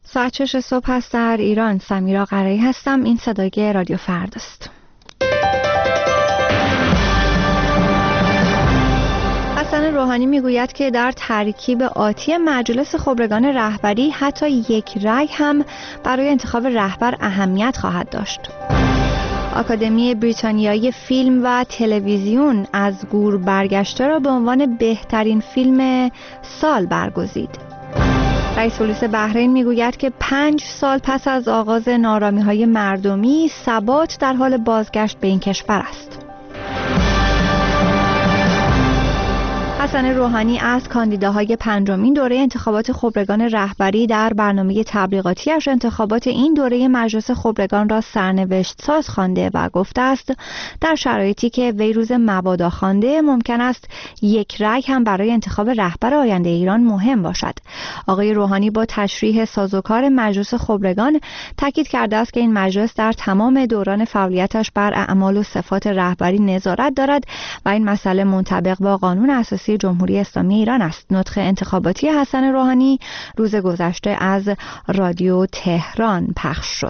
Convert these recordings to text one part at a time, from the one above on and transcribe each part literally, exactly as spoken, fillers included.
ساعت شش صبح هست در ایران. سمیرا قرایی هستم. این صدای رادیو فرداست. حسن روحانی میگوید که در ترکیب آتی مجلس خبرگان رهبری حتی یک رأی هم برای انتخاب رهبر اهمیت خواهد داشت. آکادمی بریتانیایی فیلم و تلویزیون از گور برگشته را به عنوان بهترین فیلم سال برگزید. رئیس پلیس بحرین میگوید که پنج سال پس از آغاز نارامی‌های مردمی، ثبات در حال بازگشت به این کشور است. حسن روحانی از کاندیداهای پنجمین دوره انتخابات خبرگان رهبری در برنامه تبلیغاتی‌اش انتخابات این دوره مجلس خبرگان را سرنوشت ساز خوانده و گفته است در شرایطی که وی روز مبادا خوانده ممکن است یک رأی هم برای انتخاب رهبر آینده ایران مهم باشد. آقای روحانی با تشریح سازوکار مجلس خبرگان تاکید کرده است که این مجلس در تمام دوران فعالیتش بر اعمال و صفات رهبری نظارت دارد و این مسئله منطبق با قانون اساسی جمهوری اسلامی ایران است. نطق انتخاباتی حسن روحانی روز گذشته از رادیو تهران پخش شد.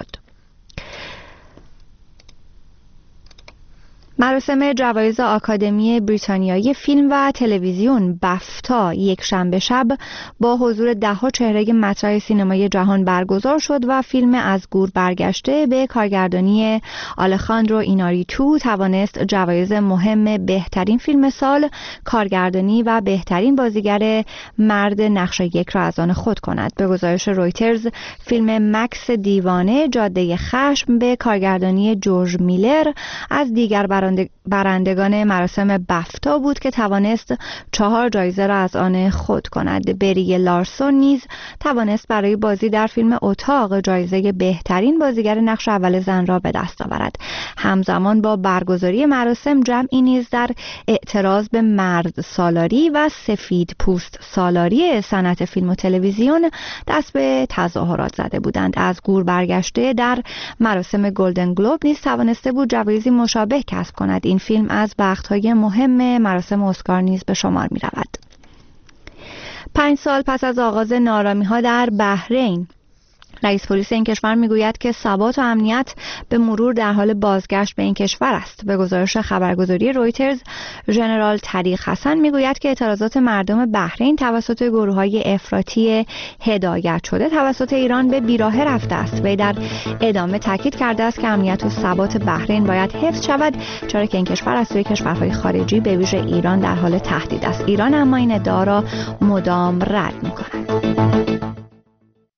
مراسم جوایز آکادمی بریتانیایی فیلم و تلویزیون بفتا یک شنبه شب با حضور ده‌ها چهره مطرح سینمای جهان برگزار شد و فیلم از گور برگشته به کارگردانی آلخاندرو ایناریتو توانست جوایز مهم بهترین فیلم سال، کارگردانی و بهترین بازیگر مرد نقش یک را از آن خود کند. به گزارش رویترز، فیلم مکس دیوانه جاده خشم به کارگردانی جورج میلر از دیگر برندگان مراسم بفتا بود که توانست چهار جایزه را از آن خود کند. بری لارسون نیز توانست برای بازی در فیلم اتاق جایزه بهترین بازیگر نقش اول زن را به دست آورد. همزمان با برگزاری مراسم، جمعی نیز در اعتراض به مرد سالاری و سفید پوست سالاری صنعت فیلم و تلویزیون دست به تظاهرات زده بودند. از گور برگشته در مراسم گلدن گلوب نیز توانسته بود جوایزی مشابه کسب کند. این فیلم از بخت‌های مهم مراسم اسکار نیز به شمار می رود. پنج سال پس از آغاز نارامی‌ها در بحرین، رئیس پلیس این کشور میگوید که ثبات و امنیت به مرور در حال بازگشت به این کشور است. به گزارش خبرگزاری رویترز، ژنرال طریق حسن میگوید که اعتراضات مردم بحرین توسط گروه‌های افراطی هدایت شده توسط ایران به بیراهه رفته است. وی در ادامه تاکید کرده است که امنیت و ثبات بحرین باید حفظ شود، چرا که این کشور از سوی کشورهای خارجی به ویژه ایران در حال تهدید است. ایران اما این ادعا را مدام رد می‌کند.